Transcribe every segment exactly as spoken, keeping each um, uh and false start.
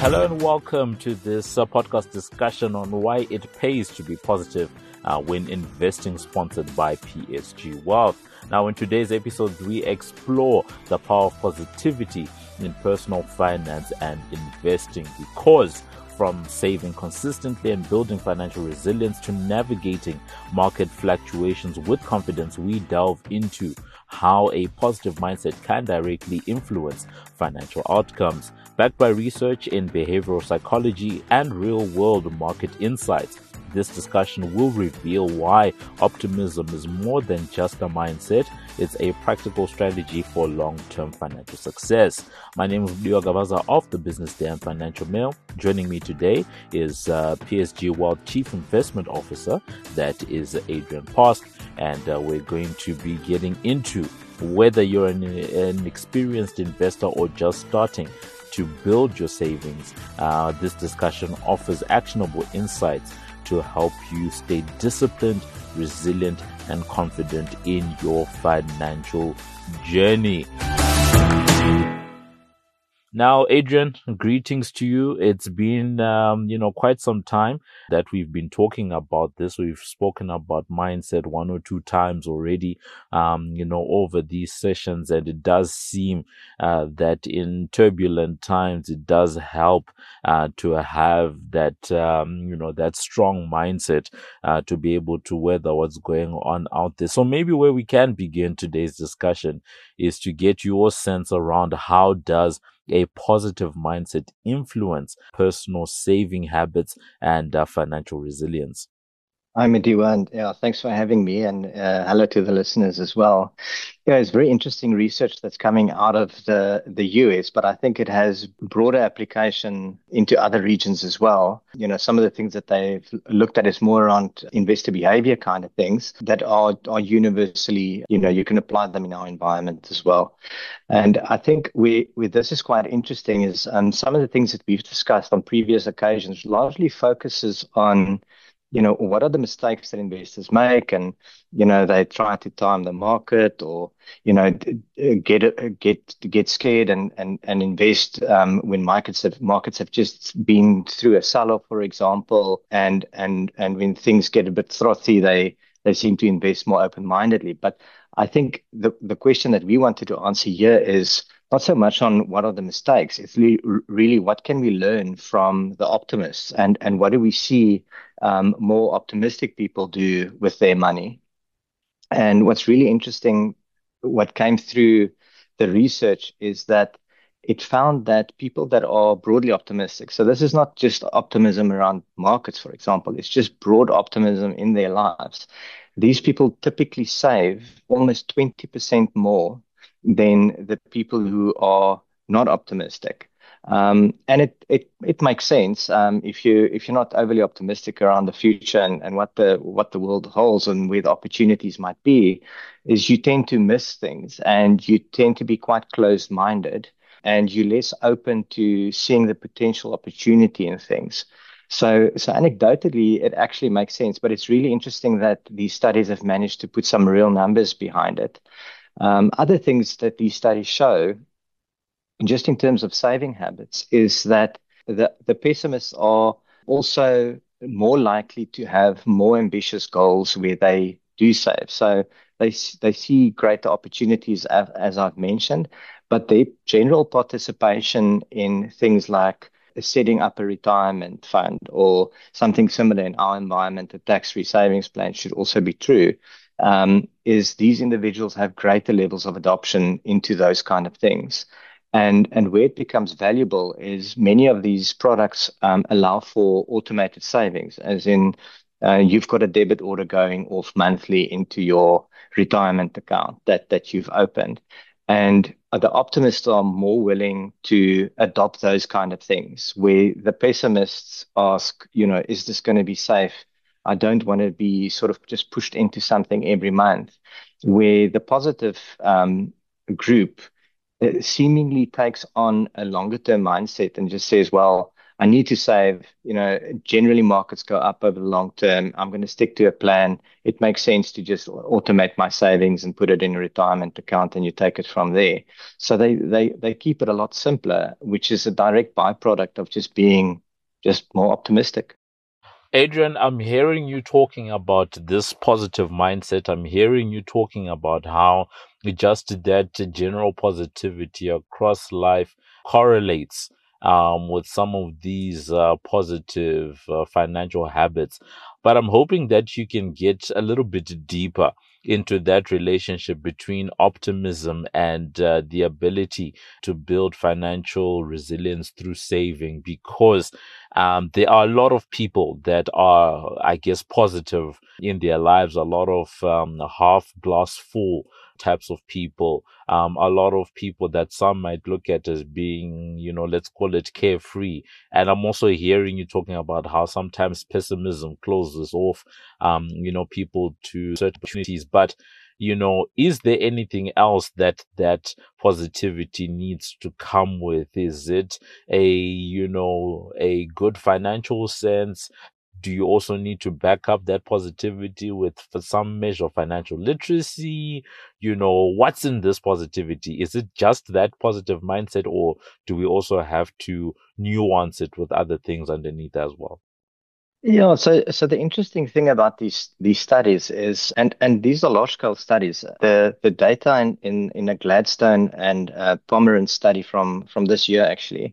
Hello and welcome to this uh, podcast discussion on why it pays to be positive uh, when investing, sponsored by P S G Wealth. Now, in today's episode, we explore the power of positivity in personal finance and investing, because from saving consistently and building financial resilience to navigating market fluctuations with confidence, we delve into how a positive mindset can directly influence financial outcomes. Backed by research in behavioral psychology and real-world market insights, this discussion will reveal why optimism is more than just a mindset. It's a practical strategy for long-term financial success. My name is Leo Gavaza of the Business Day and Financial Mail. Joining me today is uh, P S G Wealth Chief Investment Officer, that is Adrian Posk, and uh, we're going to be getting into whether you're an, an experienced investor or just starting to build your savings. Uh, this discussion offers actionable insights to help you stay disciplined, resilient, and confident in your financial journey. Now, Adrian, greetings to you. It's been, um, you know, quite some time that we've been talking about this. We've spoken about mindset one or two times already, um, you know, over these sessions. And it does seem uh, that in turbulent times, it does help uh, to have that, um, you know, that strong mindset uh, to be able to weather what's going on out there. So maybe where we can begin today's discussion is to get your sense around how does a positive mindset influence personal saving habits and uh, financial resilience. Hi, Mediwa, and yeah, thanks for having me, and uh, hello to the listeners as well. Yeah, it's very interesting research that's coming out of the, the U S, but I think it has broader application into other regions as well. You know, some of the things that they've looked at is more around investor behavior kind of things that are, are universally, you know, you can apply them in our environment as well. And I think we, we this is quite interesting is um, some of the things that we've discussed on previous occasions largely focuses on, you know, what are the mistakes that investors make? And, you know, they try to time the market or, you know, get get get scared and and and invest um, when markets have markets have just been through a sell-off, for example, and and and when things get a bit frothy, they they seem to invest more open-mindedly. But I think the the question that we wanted to answer here is not so much on what are the mistakes. It's really, really what can we learn from the optimists, and and what do we see um, more optimistic people do with their money. And what's really interesting, what came through the research is that it found that people that are broadly optimistic, so this is not just optimism around markets, for example, it's just broad optimism in their lives. These people typically save almost twenty percent more than the people who are not optimistic. Um, and it, it it makes sense um, if you if you're not overly optimistic around the future and, and what the what the world holds and where the opportunities might be, is you tend to miss things and you tend to be quite closed-minded and you're less open to seeing the potential opportunity in things. So so anecdotally, it actually makes sense, but it's really interesting that these studies have managed to put some real numbers behind it. Um, other things that these studies show, just in terms of saving habits, is that the, the pessimists are also more likely to have more ambitious goals where they do save. So they they see greater opportunities, as, as I've mentioned, but their general participation in things like setting up a retirement fund or something similar in our environment, a tax-free savings plan should also be true, um, is these individuals have greater levels of adoption into those kind of things. And, and where it becomes valuable is many of these products um, allow for automated savings, as in uh, you've got a debit order going off monthly into your retirement account that, that you've opened. And the optimists are more willing to adopt those kind of things, where the pessimists ask, you know, is this going to be safe? I don't want to be sort of just pushed into something every month. Where the positive um, group uh, seemingly takes on a longer term mindset and just says, well, I need to save. You know, generally markets go up over the long term. I'm going to stick to a plan. It makes sense to just automate my savings and put it in a retirement account, and you take it from there. So they they they keep it a lot simpler, which is a direct byproduct of just being just more optimistic. Adrian, I'm hearing you talking about this positive mindset. I'm hearing you talking about how just that general positivity across life correlates um, with some of these uh, positive uh, financial habits. But I'm hoping that you can get a little bit deeper into that relationship between optimism and uh, the ability to build financial resilience through saving, because um, there are a lot of people that are, I guess, positive in their lives, a lot of um, half glass full types of people, um, a lot of people that some might look at as being, you know, let's call it carefree. And I'm also hearing you talking about how sometimes pessimism closes off, um, you know, people to certain opportunities. But you know, is there anything else that that positivity needs to come with? Is it a, you know, a good financial sense? Do you also need to back up that positivity with for some measure of financial literacy? You know, what's in this positivity? Is it just that positive mindset, or do we also have to nuance it with other things underneath as well? Yeah, so so the interesting thing about these these studies is, and and these are large scale studies. The the data in in, in a Gladstone and uh, Pomerantz study from from this year actually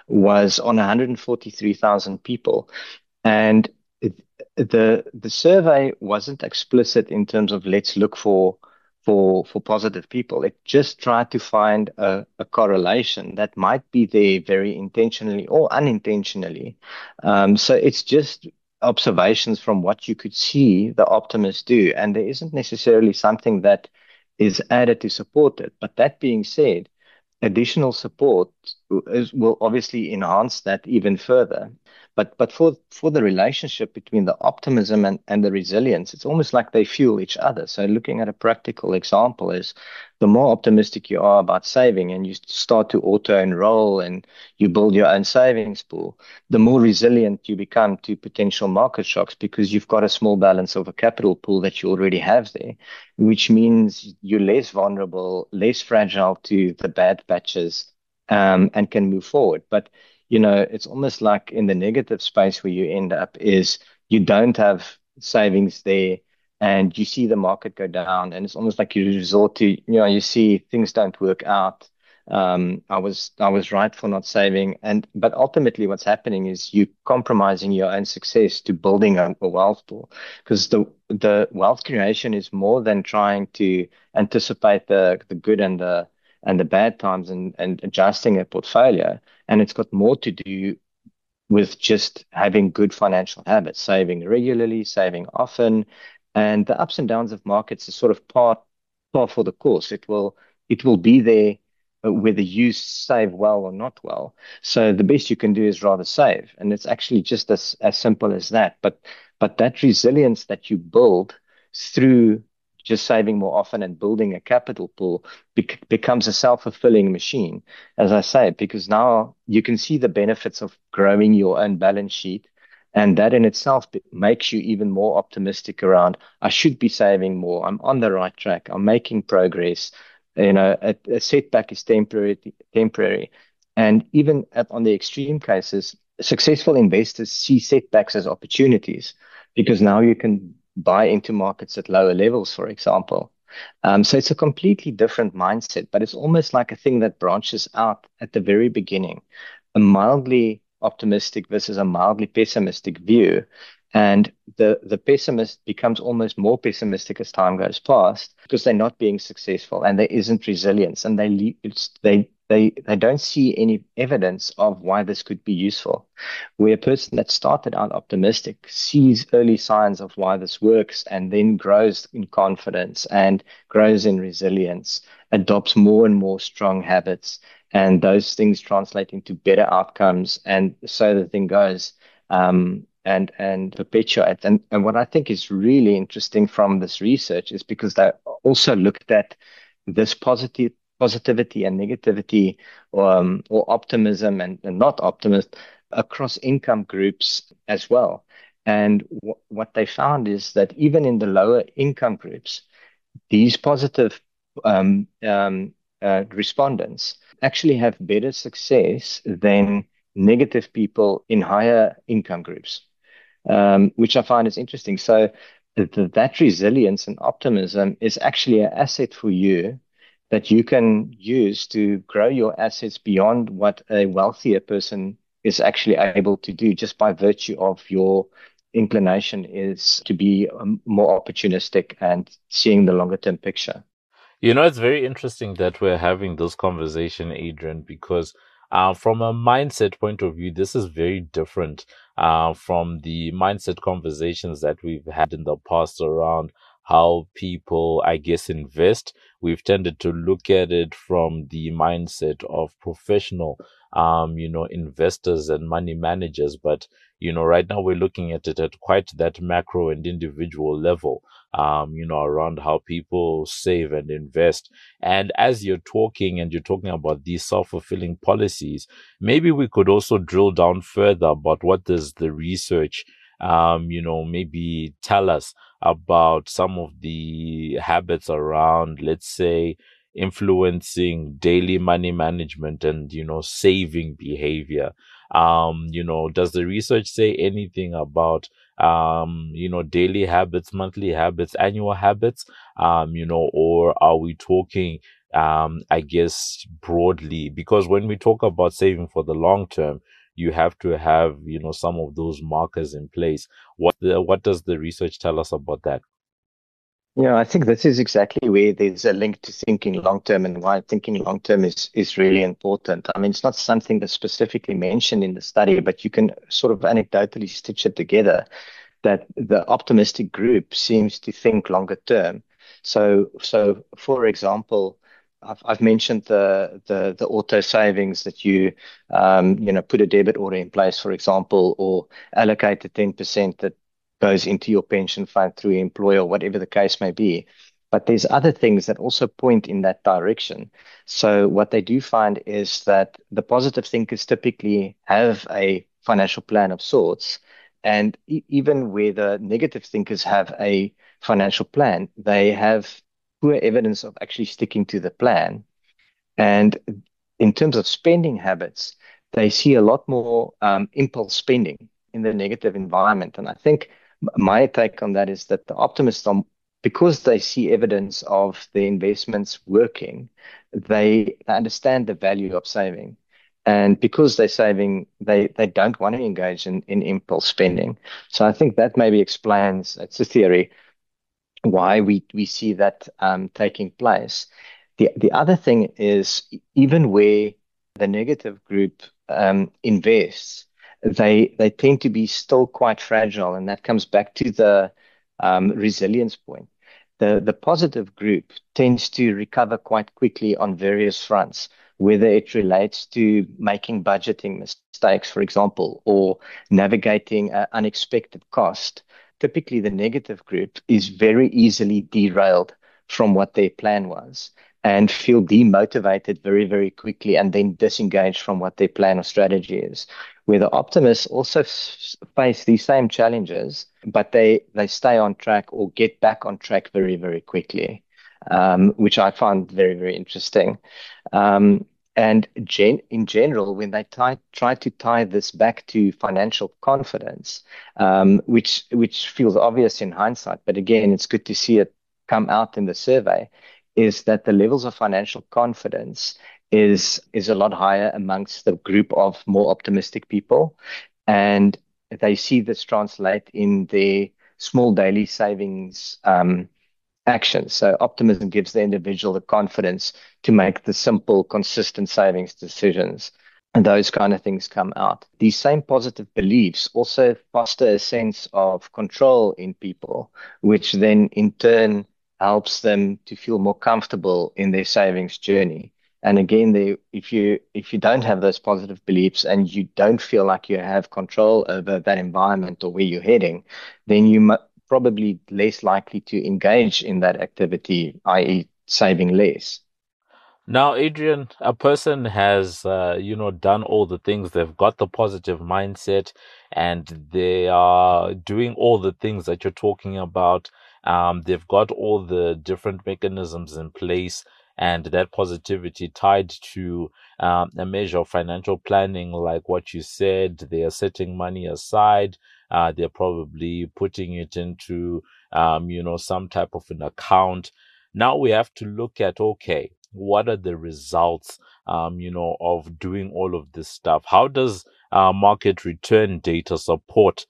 was on one hundred forty-three thousand people, and it, the the survey wasn't explicit in terms of let's look for for for positive people. It just tried to find a, a correlation that might be there very intentionally or unintentionally. Um, so it's just observations from what you could see the optimists do, and there isn't necessarily something that is added to support it. But that being said, additional support is, will obviously enhance that even further. But but for for the relationship between the optimism and, and the resilience, it's almost like they fuel each other. So looking at a practical example is the more optimistic you are about saving and you start to auto enroll and you build your own savings pool, the more resilient you become to potential market shocks because you've got a small balance of a capital pool that you already have there, which means you're less vulnerable, less fragile to the bad patches, um, and can move forward. But you know, it's almost like in the negative space where you end up is you don't have savings there and you see the market go down and it's almost like you resort to, you know, you see things don't work out. Um, I was I was right for not saving, and but ultimately what's happening is you compromising your own success to building a, a wealth pool, because the the wealth creation is more than trying to anticipate the the good and the and the bad times and and adjusting a portfolio, and it's got more to do with just having good financial habits, saving regularly, saving often, and the ups and downs of markets is sort of part par for the course. It will it will be there uh, whether you save well or not well. So the best you can do is rather save, and it's actually just as as simple as that. But but that resilience that you build through just saving more often and building a capital pool bec becomes a self-fulfilling machine, as I say, because now you can see the benefits of growing your own balance sheet. And that in itself makes you even more optimistic around, I should be saving more. I'm on the right track. I'm making progress. You know, a, a setback is temporary, temporary. And even at, on the extreme cases, successful investors see setbacks as opportunities because now you can buy into markets at lower levels, for example. Um, so it's a completely different mindset, but it's almost like a thing that branches out at the very beginning, a mildly optimistic versus a mildly pessimistic view. And the, the pessimist becomes almost more pessimistic as time goes past because they're not being successful and there isn't resilience and they le- it's, they they they don't see any evidence of why this could be useful. Where a person that started out optimistic sees early signs of why this works and then grows in confidence and grows in resilience, adopts more and more strong habits, and those things translate into better outcomes, and so the thing goes, um, and and perpetuate. And and what I think is really interesting from this research is because they also looked at this positive positivity and negativity, um, or optimism and, and not optimism across income groups as well. And w- what they found is that even in the lower income groups, these positive um, um, uh, respondents actually have better success than negative people in higher income groups, um, which I find is interesting. So th th that resilience and optimism is actually an asset for you that you can use to grow your assets beyond what a wealthier person is actually able to do just by virtue of your inclination is to be um, more opportunistic and seeing the longer term picture. You know, it's very interesting that we're having this conversation, Adrian, because uh, from a mindset point of view, this is very different uh, from the mindset conversations that we've had in the past around how people, I guess, invest. We've tended to look at it from the mindset of professional, um, you know, investors and money managers. But, you know, right now we're looking at it at quite that macro and individual level, um, you know, around how people save and invest. And as you're talking and you're talking about these self-fulfilling policies, maybe we could also drill down further about what does the research, um, you know, maybe tell us about some of the habits around, let's say, influencing daily money management and, you know, saving behavior. Um, you know, does the research say anything about um, you know, daily habits, monthly habits, annual habits, um, you know, or are we talking, um, I guess broadly? Because when we talk about saving for the long term, you have to have, you know, some of those markers in place. What the, what does the research tell us about that? Yeah, I think this is exactly where there's a link to thinking long term and why thinking long term is is really important. I mean, it's not something that's specifically mentioned in the study, but you can sort of anecdotally stitch it together that the optimistic group seems to think longer term. So, so for example, I've, I've mentioned the, the the auto savings that you um, you know put a debit order in place, for example, or allocate the ten percent that goes into your pension fund through your employer, whatever the case may be. But there's other things that also point in that direction. So what they do find is that the positive thinkers typically have a financial plan of sorts, and e- even where the negative thinkers have a financial plan, they have poor evidence of actually sticking to the plan. And in terms of spending habits, they see a lot more um, impulse spending in the negative environment. And I think m- my take on that is that the optimists are, because they see evidence of the investments working, they, they understand the value of saving. And because they're saving, they, they don't want to engage in, in impulse spending. So I think that maybe explains, it's a theory, why we we see that um, taking place. The the other thing is even where the negative group um, invests, they they tend to be still quite fragile, and that comes back to the um, resilience point. The the positive group tends to recover quite quickly on various fronts, whether it relates to making budgeting mistakes, for example, or navigating an unexpected cost. Typically the negative group is very easily derailed from what their plan was and feel demotivated very, very quickly and then disengage from what their plan or strategy is. Where the optimists also s- face these same challenges, but they, they stay on track or get back on track very, very quickly, um, which I find very, very interesting. Um, and gen in general, when they try, try to tie this back to financial confidence, um, which which feels obvious in hindsight, but again, it's good to see it come out in the survey, is that the levels of financial confidence is is a lot higher amongst the group of more optimistic people, and they see this translate in their small daily savings um, actions. So optimism gives the individual the confidence to make the simple, consistent savings decisions. And those kind of things come out. These same positive beliefs also foster a sense of control in people, which then in turn helps them to feel more comfortable in their savings journey. And again, they, if you if you don't have those positive beliefs and you don't feel like you have control over that environment or where you're heading, then you mu probably less likely to engage in that activity, i e, saving less. Now, Adrian, a person has, uh, you know, done all the things. They've got the positive mindset and they are doing all the things that you're talking about. Um, they've got all the different mechanisms in place and that positivity tied to um, a measure of financial planning, like what you said. They are setting money aside. Uh, they're probably putting it into, um, you know, some type of an account. Now we have to look at, okay, what are the results, um, you know, of doing all of this stuff? How does uh, market return data support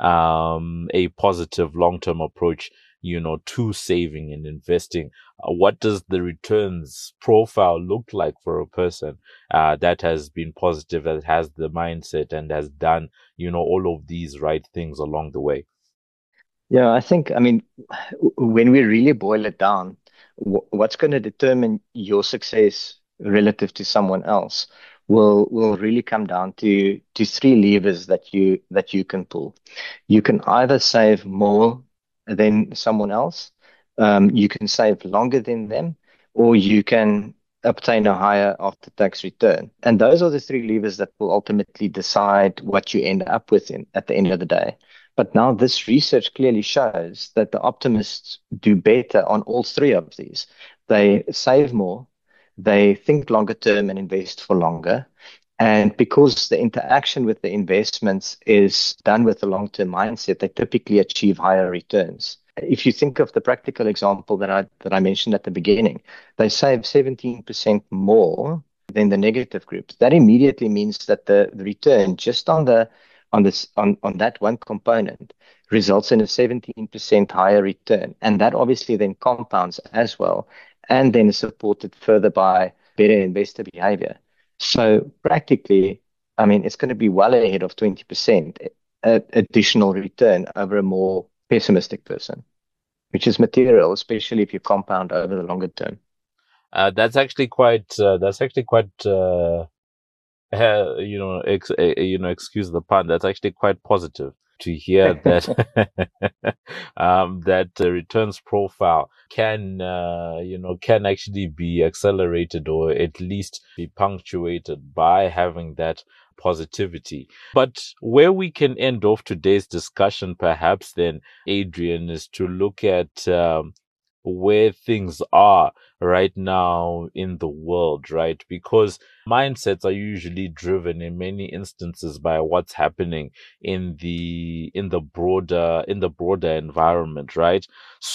um, a positive long-term approach, you know, to saving and investing? Uh, what does the returns profile look like for a person uh, that has been positive, that has the mindset and has done, you know, all of these right things along the way? Yeah, I think, I mean, when we really boil it down, what's going to determine your success relative to someone else will will really come down to to three levers that you that you can pull. You can either save more than someone else, um, you can save longer than them, or you can obtain a higher after-tax return. And those are the three levers that will ultimately decide what you end up with in, at the end of the day. But now this research clearly shows that the optimists do better on all three of these. They save more, they think longer term and invest for longer. And because the interaction with the investments is done with a long-term mindset, they typically achieve higher returns. If you think of the practical example that I that I mentioned at the beginning, they save seventeen percent more than the negative group. That immediately means that the, the return just on the on this on, on that one component results in a seventeen percent higher return. And that obviously then compounds as well, and then is supported further by better investor behavior. So practically, I mean, it's going to be well ahead of twenty percent additional return over a more pessimistic person, which is material, especially if you compound over the longer term. Uh, that's actually quite. Uh, that's actually quite. Uh, uh, you know, ex- uh, you know, excuse the pun. That's actually quite positive to hear that um, that uh, returns profile can, uh, you know, can actually be accelerated or at least be punctuated by having that positivity. But where we can end off today's discussion, perhaps then, Adrian, is to look at um, where things are right now in the world, right? Because mindsets are usually driven in many instances by what's happening in the in the broader in the broader environment, right?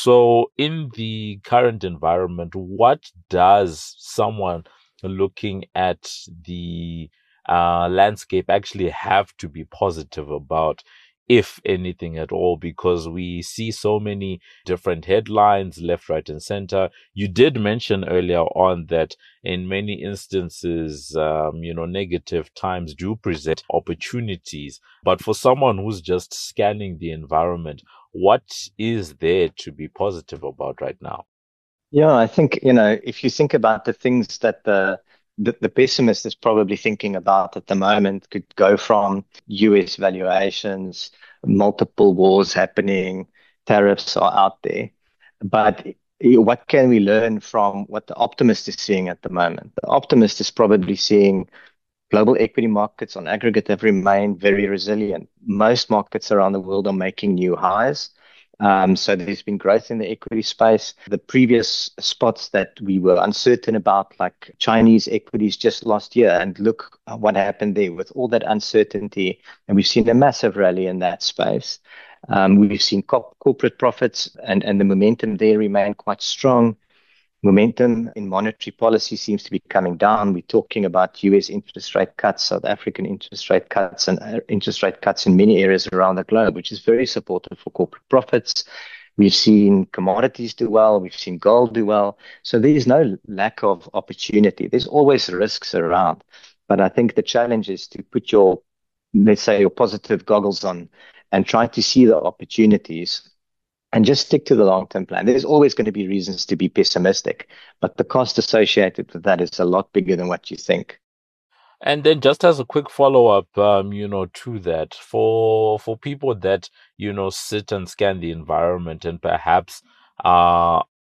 So in the current environment, what does someone looking at the uh, landscape actually have to be positive about, if anything at all? Because we see so many different headlines left, right, and center. You did mention earlier on that in many instances, um, you know, negative times do present opportunities. But for someone who's just scanning the environment, what is there to be positive about right now? Yeah, I think, you know, if you think about the things that the the, the pessimist is probably thinking about at the moment, could go from U S valuations, multiple wars happening, tariffs are out there. But what can we learn from what the optimist is seeing at the moment? The optimist is probably seeing global equity markets on aggregate have remained very resilient. Most markets around the world are making new highs. Um, so there's been growth in the equity space. The previous spots that we were uncertain about, like Chinese equities just last year, and look what happened there with all that uncertainty. And we've seen a massive rally in that space. Um, we've seen co- corporate profits and, and the momentum there remain quite strong. Momentum in monetary policy seems to be coming down. We're talking about U S interest rate cuts, South African interest rate cuts, and uh, interest rate cuts in many areas around the globe, which is very supportive for corporate profits. We've seen commodities do well. We've seen gold do well. So there's no lack of opportunity. There's always risks around. But I think the challenge is to put your, let's say, your positive goggles on and try to see the opportunities and just stick to the long-term plan. There's always going to be reasons to be pessimistic, but the cost associated with that is a lot bigger than what you think. And then just as a quick follow-up, um, you know, to that, for for people that, you know, sit and scan the environment and perhaps uh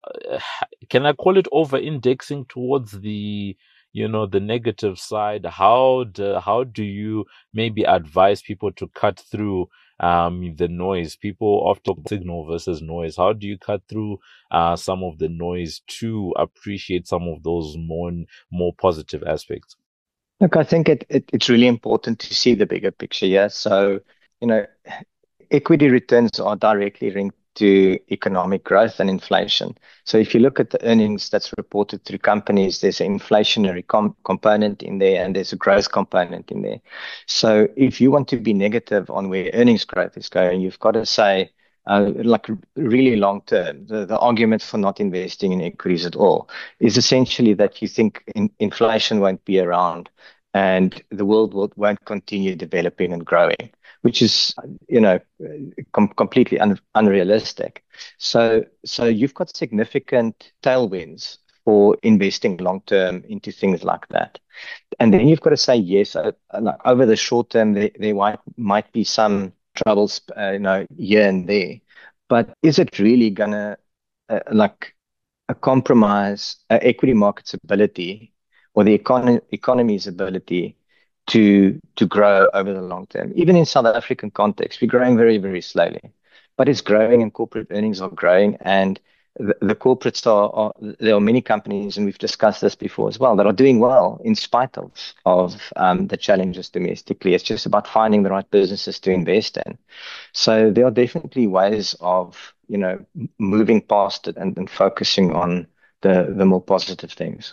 can I call it over-indexing towards the, you know, the negative side? How do, how do you maybe advise people to cut through um, the noise? People often talk signal versus noise. How do you cut through uh, some of the noise to appreciate some of those more, more positive aspects? Look, I think it, it it's really important to see the bigger picture. Yeah. So, you know, equity returns are directly linked to economic growth and inflation. So if you look at the earnings that's reported through companies, there's an inflationary com- component in there and there's a growth component in there. So if you want to be negative on where earnings growth is going, you've got to say, uh, like really long term, the, the argument for not investing in equities at all is essentially that you think in, inflation won't be around and the world will, won't continue developing and growing, which is, you know, com- completely un- unrealistic. So, so you've got significant tailwinds for investing long term into things like that. And then you've got to say, yes, uh, like over the short term, there, there might, might be some troubles, uh, you know, here and there. But is it really going to, uh, like, a compromise uh, equity market's ability or the econ- economy's ability to to grow over the long term? Even in South African context, we're growing very, very slowly, but it's growing and corporate earnings are growing. And the, the corporates are, are, there are many companies, and we've discussed this before as well, that are doing well in spite of, of um, the challenges domestically. It's just about finding the right businesses to invest in. So there are definitely ways of, you know, moving past it and, and focusing on the, the more positive things.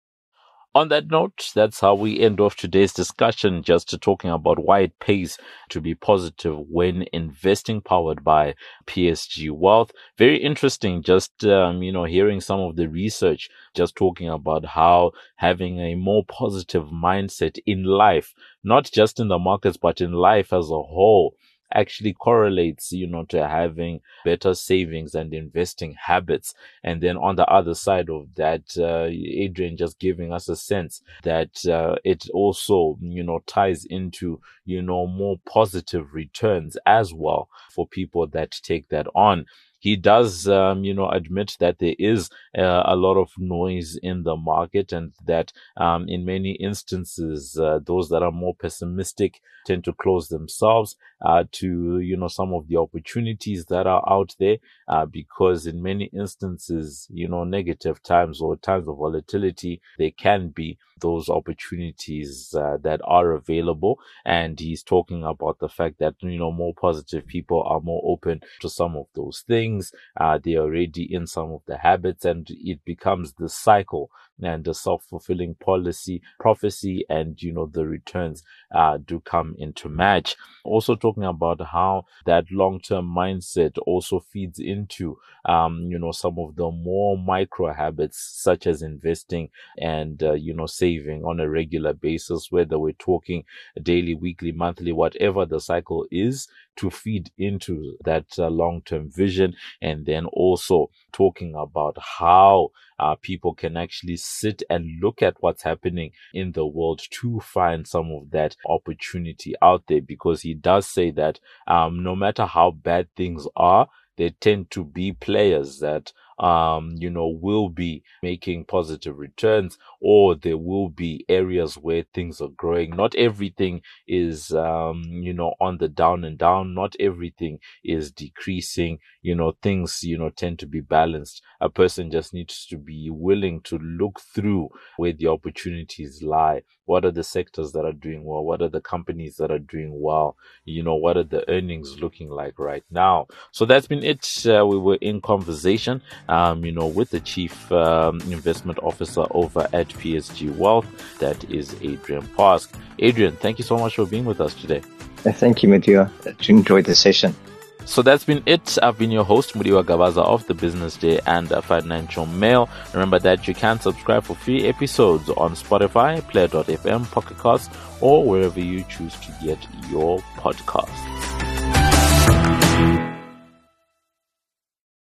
On that note, that's how we end off today's discussion, just to talking about why it pays to be positive when investing, powered by P S G Wealth. Very interesting, just, um, you know, hearing some of the research, just talking about how having a more positive mindset in life, not just in the markets, but in life as a whole, actually correlates, you know, to having better savings and investing habits. And then on the other side of that, uh, Adrian just giving us a sense that uh, it also, you know, ties into, you know, more positive returns as well for people that take that on. He does, um, you know, admit that there is uh, a lot of noise in the market, and that um, in many instances, uh, those that are more pessimistic tend to close themselves uh, to, you know, some of the opportunities that are out there, uh, because in many instances, you know, negative times or times of volatility, there can be those opportunities uh, that are available. And he's talking about the fact that, you know, more positive people are more open to some of those things. Uh, they're already in some of the habits, and it becomes the cycle and the self-fulfilling policy, prophecy, and, you know, the returns uh, do come into match. Also talking about how that long-term mindset also feeds into, um, you know, some of the more micro habits, such as investing and, uh, you know, saving on a regular basis, whether we're talking daily, weekly, monthly, whatever the cycle is, to feed into that uh, long-term vision. And then also talking about how uh, people can actually sit and look at what's happening in the world to find some of that opportunity out there, because he does say that um, no matter how bad things are, there tend to be players that, um, you know, will be making positive returns, or there will be areas where things are growing. Not everything is, um, you know, on the down and down. Not everything is decreasing. You know, things, you know, tend to be balanced. A person just needs to be willing to look through where the opportunities lie. What are the sectors that are doing well? What are the companies that are doing well? You know, what are the earnings looking like right now? So that's been it. Uh, we were in conversation, um, you know, with the Chief um, Investment Officer over at P S G Wealth. That is Adrian Parsk. Adrian, thank you so much for being with us today. Thank you, Mudiwa. I enjoyed the session. So that's been it. I've been your host, Mudiwa Gabaza of the Business Day and the Financial Mail. Remember that you can subscribe for free episodes on Spotify, Player dot f m, Pocket Casts, or wherever you choose to get your podcasts.